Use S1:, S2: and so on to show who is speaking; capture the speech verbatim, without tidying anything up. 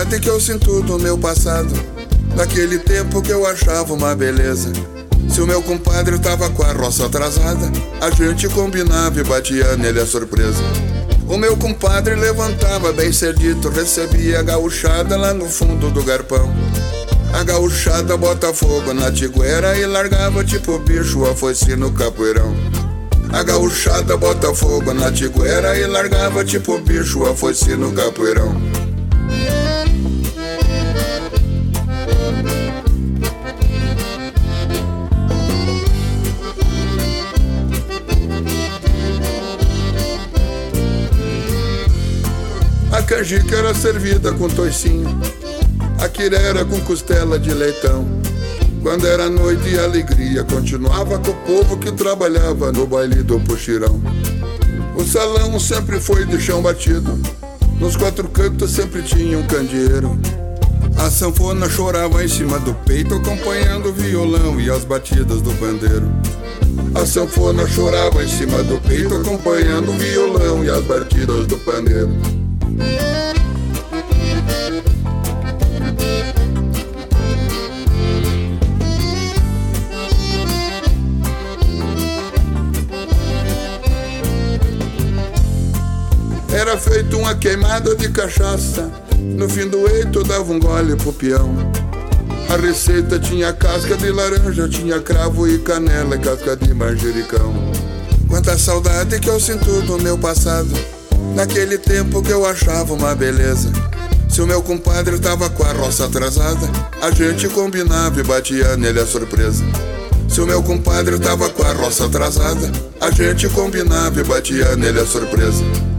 S1: saudade que eu sinto do meu passado, daquele tempo que eu achava uma beleza. Se o meu compadre tava com a roça atrasada, a gente combinava e batia nele a surpresa. O meu compadre levantava bem cedito, recebia a gauchada lá no fundo do garpão. A gauchada bota fogo na tiguera e largava tipo bicho a foice no capoeirão. A gauchada bota fogo na tiguera e largava tipo bicho a foice no capoeirão. A canjica era servida com toicinho, a quirera com costela de leitão. Quando era noite e alegria, continuava com o povo que trabalhava no baile do puxirão. O salão sempre foi de chão batido, nos quatro cantos sempre tinha um candeeiro. A sanfona chorava em cima do peito, acompanhando o violão e as batidas do pandeiro. A sanfona chorava em cima do peito, acompanhando o violão e as batidas do pandeiro. Era feito uma queimada de cachaça, no fim do eito dava um gole pro peão. A receita tinha casca de laranja, tinha cravo e canela e casca de manjericão. Quanta saudade que eu sinto do meu passado, naquele tempo que eu achava uma beleza. Se o meu compadre tava com a roça atrasada, a gente combinava e batia nele a surpresa. Se o meu compadre tava com a roça atrasada, a gente combinava e batia nele a surpresa.